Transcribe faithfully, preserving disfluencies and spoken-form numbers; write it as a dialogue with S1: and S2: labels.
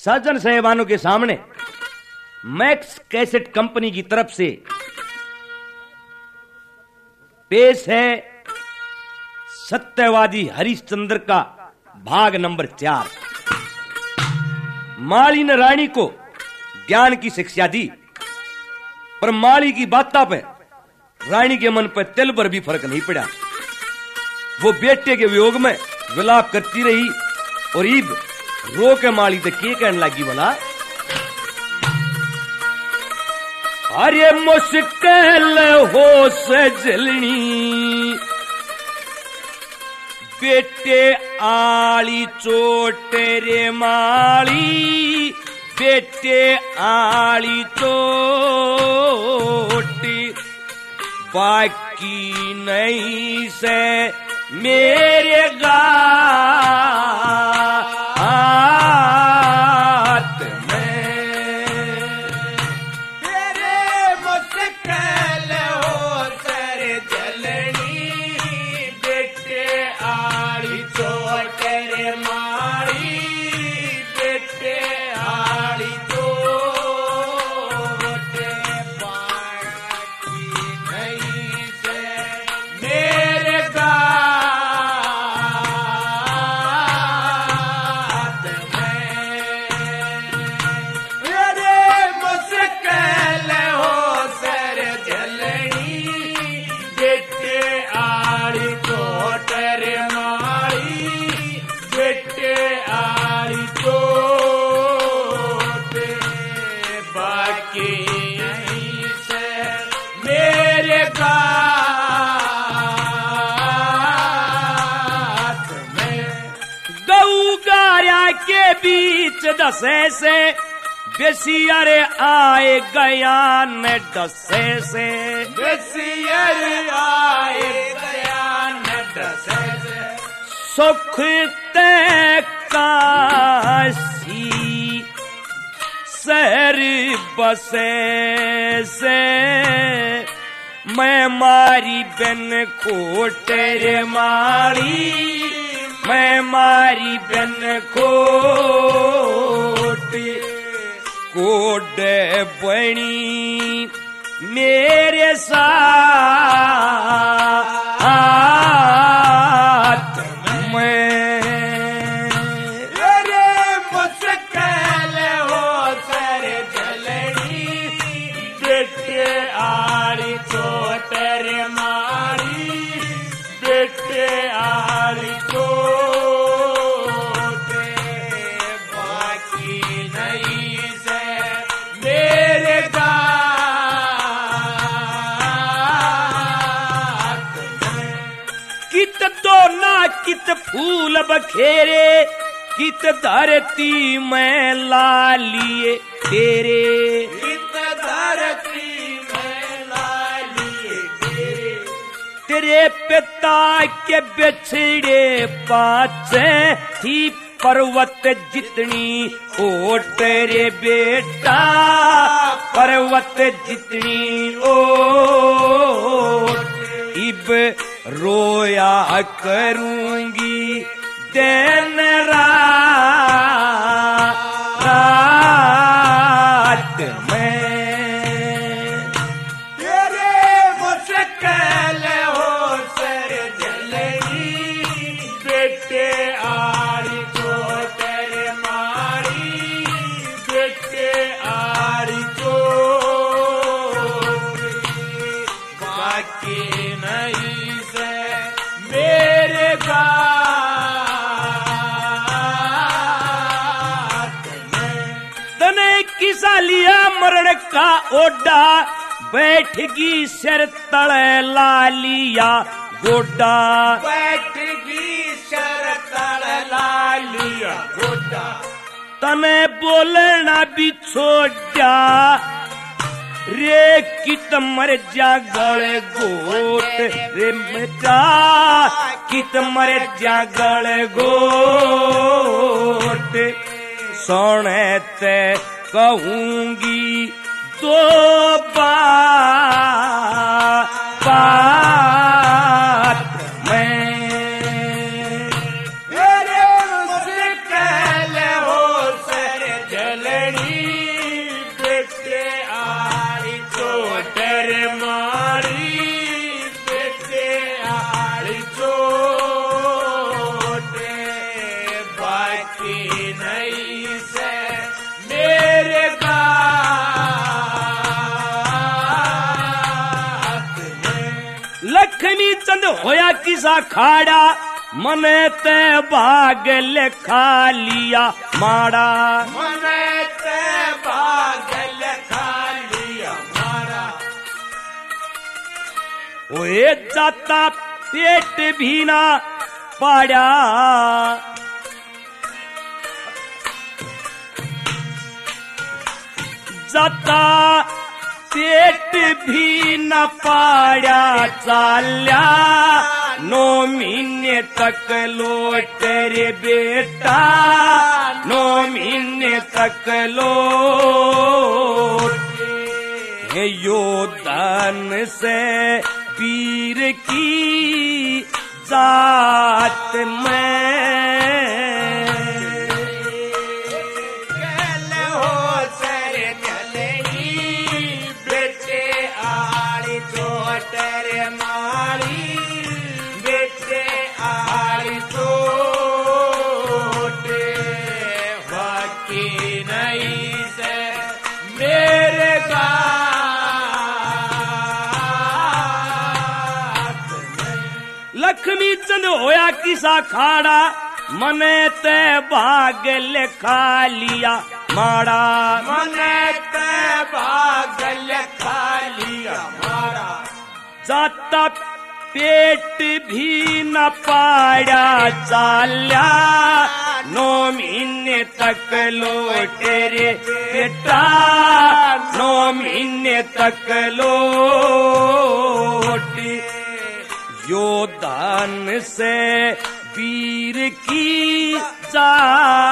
S1: सज्जन साहिबानों के सामने max cassette company की तरफ से पेश है सत्यवादी हरिश्चंद्र का भाग नंबर चार। माली ने रानी को ज्ञान की शिक्षा दी, पर माली की बातों पे रानी के मन पर तिल पर भी फर्क नहीं पड़ा। वो बेटे के वियोग में विलाप करती रही और ईब रो के माली तो के कहने लगी बोला, अरे मुश्किल हो सजलनी बेटे आली चोट रे माली, बेटे आली चोट बाकी नहीं से मेरे गा बीच दसे से बेसियर आए गया न दसे से, बेसियर आए गया न दसे से सुख ते काशी शहर बसे से मैं मारी बन खोटे मारी, मैं मारी बन कोट कोड बनी मेरे साथ में। अरे मुश्किल हो सर जलनी बेटे आड़ी चोट रे मारी, बेटे आड़ी कित फूल बखेरे कित धरती में लालिए तेरे, कित धरती में लालिए तेरे तेरे पिता के बिछड़े पाछे थी पर्वत जितनी ओ तेरे बेटा, पर्वत जितनी ओ इब रोया करूंगी दिन रात में। तेरे मुश्किल हो सर जलनी बेटे आड़ी चोट रे मारी, बेटे आड़ी चोट बाकी नहीं मेरे गात में। तने किसा लिया मरण का ओडा बैठगी सिर तले ला लिया गोडा, बैठगी सिर तले ला लिया गोडा तने बोलना भी छोड़ा रे कित मर जा गले गोट रे बेटा, कित मर जा गले गोट सोने ते कहूंगी तो बात में। मेरे मुश्किल हो सर चंद होया किसा खाड़ा मने ते भागल खा लिया माड़ा
S2: मने ते भागल खा लिया माड़ा
S1: ओए जाता पेट भी ना पाड़ा जाता पेट भी न पाड़ा चाल्या नौ महीने तक लोट रे बेटा नौ महीने तक लोट योदान से पीर की जात में लक्ष्मी चंद होया किसा खाड़ा मने ते भागल खा लिया माड़ा
S2: मने ते भागल खा लिया माड़ा
S1: जाता पेट भी न पाड़ा चाल्या नौ महीने तक लोट रे बेटा नौ महीने तक लोट योदान से वीर की जा